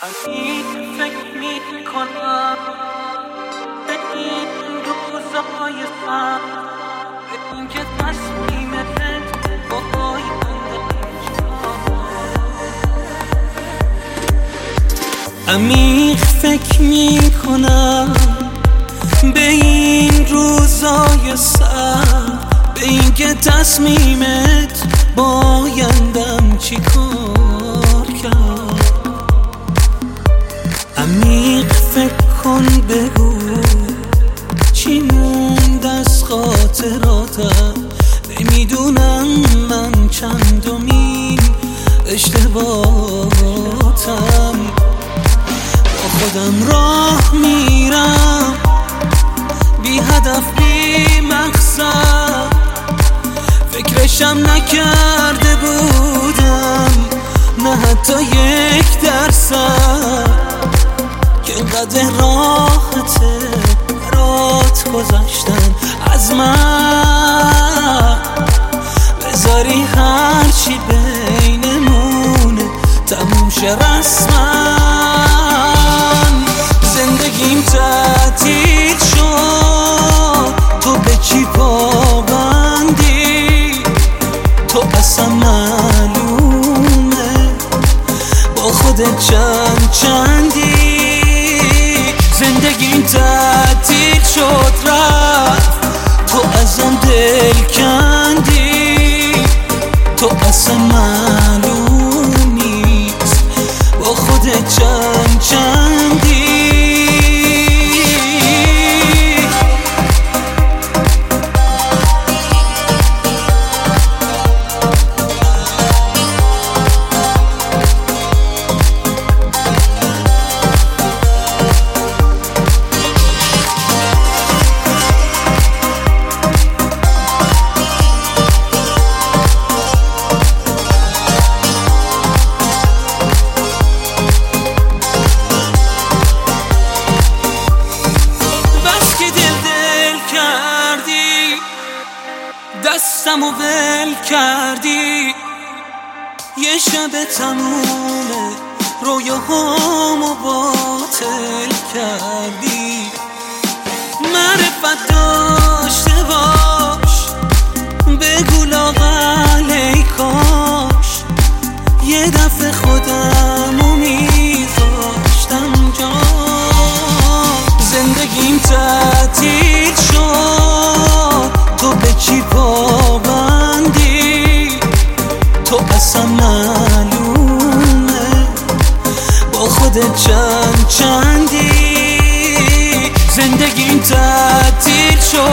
عمیق فکر میکنم به این روزای سخت، به این که تصمیمت با آینده عمیق فکر میکنم به این روزای سخت، به این که تصمیمت با آیندم چی کار کرد. عمیق فکر کن بگو چی موند از خاطراتم، نمیدونم من چندمین اشتباهاتم. با خودم راه میرم بی هدف بی مقصد، فکرشم نکرده بودم نه حتی 1% که اینقدر راحته برات گذاشتن از من. بذاری هرچی بینمونه تموم شه رسما. زندگیم تعطیل شد، تو به چی پابندی؟ تو اصلا معلومه با خودت چندی. زندگیم تعطیل شد رفت، تو ازم دل کندی. تو اصلا معلوم نیست با خودت چندی. دستمو ول کردی، یه شب تمومه رویاهامو باطل کردی. معرفت داشته باش بگو لااقل ای کاش یه دفعه خودمو میذاشتم جا. زندگیم تعطیل شد، تو به چی پابندی؟ تو اصلا معلومه با خودت چندی. زندگیم تعطیل شد